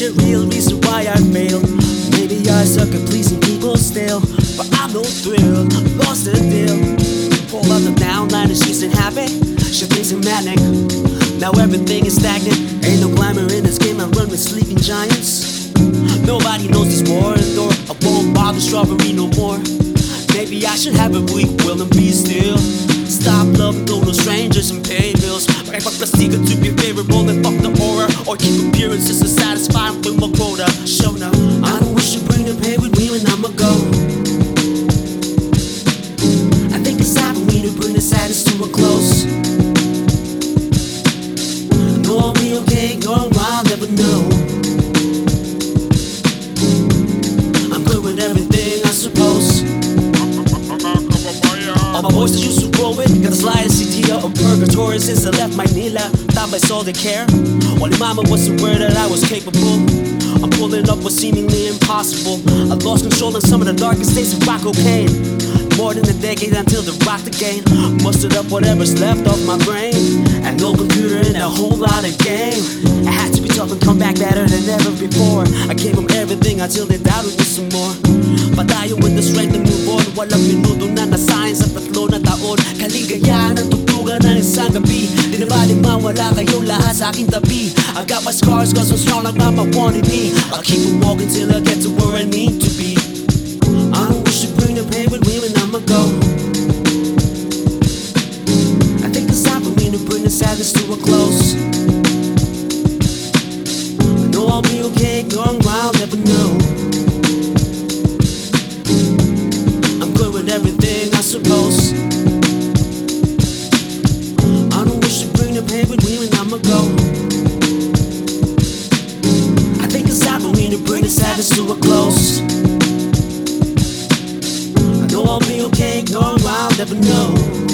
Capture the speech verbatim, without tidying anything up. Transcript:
the real reason why I failed. Maybe I suck at pleasing people still, but I'm no thrill, lost the deal. Pull out the downline and she's ain't happy, she thinks I'm manic. Now everything is stagnant, ain't no glamour in this game. I run with sleeping giants. Nobody knows this more, or I won't bother strawberry no more. Maybe I should have a weak will and be still. Stop loving total strangers and pay bills. Right, fuck the secret to be favorable and fuck the aura, or keep appearances to satisfy and fill my quota. Show now, I don't wish to bring the pain with me when I'ma go. I think it's time for me to bring the sadness to a close. I know I'll be okay, going wild, never know. I'm good with everything, I suppose. All my voices used to roll with, got the slightest idea of purgatory since I left Manila. Thought I saw the care, only mama was aware that I was capable. I'm pulling up what's seemingly impossible. I lost control in some of the darkest days of rock cocaine. More than a decade until the rock again. Mustered up whatever's left of my brain, and no computer and a whole lot of game. I had to be tough and come back better than ever before. I gave them everything until they doubted me some more. Patayo with the strength to move on. Walang minuto na nasahin sa tatlo na taon. Kaligayahan ang tugtugan ng isang gabi. Di na bali mawala kayong lahat sa aking tabi. I got my scars cause I'm strong like mama wanted me. I'll keep on walking till I get to where I need to be. I don't wish to bring the pain with me when I'ma go. I think it's time for me to bring the sadness to a close. I know I'll be okay, going wild, never know. I'm good with everything, I suppose. I don't wish to bring the pain with me when I'ma go. I think it's time for me to bring the sadness to a close. I know I'll be okay, going wild, never know.